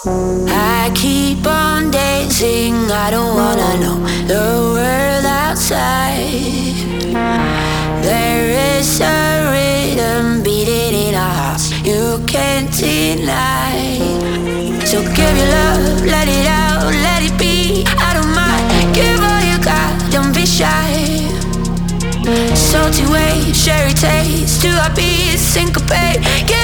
I keep on dancing, I don't wanna know the world outside. There is a rhythm beating in our hearts you can't deny. So give your love, let it out, let it be. I don't mind, give all you got, don't be shy. Salty waves, sherry taste, to our beats, syncopate.